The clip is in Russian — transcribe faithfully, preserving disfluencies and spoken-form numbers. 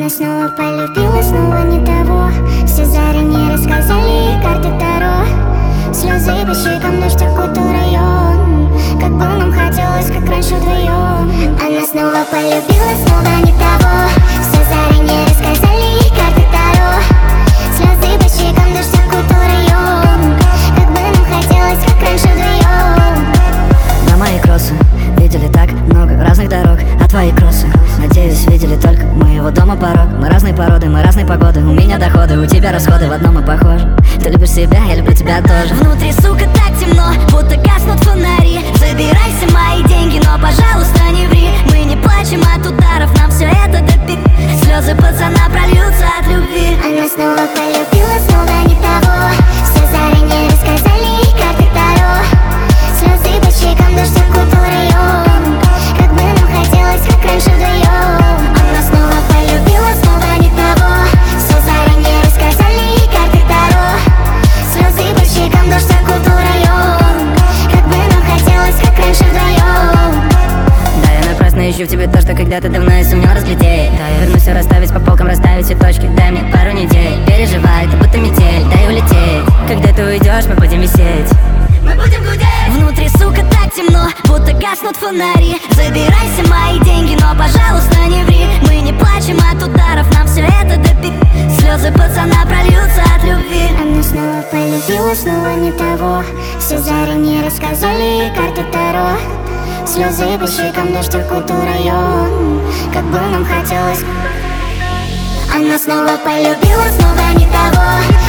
Она снова полюбила, снова не того. Все заранее рассказали, карты Таро. Слезы по щекам, дождь окутал район. Как бы нам хотелось, как раньше вдвоем. Она снова полюбила, снова не того. Все заранее рассказали, карты Таро. Слезы по щекам, дождь окутал район. Как бы нам хотелось, как раньше вдвоем. На мои кроссы видели так много разных дорог. А твои кроссы, надеюсь, видели только моего дома порог. Мы разные породы, мы разные погоды. У меня доходы, у тебя расходы, в одном мы похожи. Ты любишь себя, я люблю тебя тоже. Внутри, сука, так темно, будто гаснут фонари. Забирай все мои деньги, но, пожалуйста, не ври. Мы не плачем от ударов, нам все это допи. Слезы пацана прольются от любви. Она снова полюбила, снова не того. Все заранее рассказали, карты Таро. Слезы по щекам, дождь окутал район. Как бы нам хотелось, как раньше вдвоем. Она снова полюбила, снова не того. Все заранее рассказали, карты Таро. Слезы по щекам, дождь окутал район. Как бы нам хотелось, как раньше вдвоем. Да, я напрасно ищу в тебе то, что когда-то давно и сумел разглядеть. Да, я вернусь все расставить по полкам, расставить все точки. Дай мне пару недель, переживай, ты будто метель. Дай улететь, когда ты уйдешь, мы будем висеть. Мы будем гудеть. Внутри, сука, так темно, будто гаснут фонари. Забирай все мои деньги, но, пожалуйста, не ври. Мы не плачем от ударов, нам все это допи. Слезы пацана прольются от любви. Она снова полюбила, снова не того. Все заранее рассказали, карты Таро. Слезы по щекам, дождь окутал район. Как бы нам хотелось. Она снова полюбила, снова не того.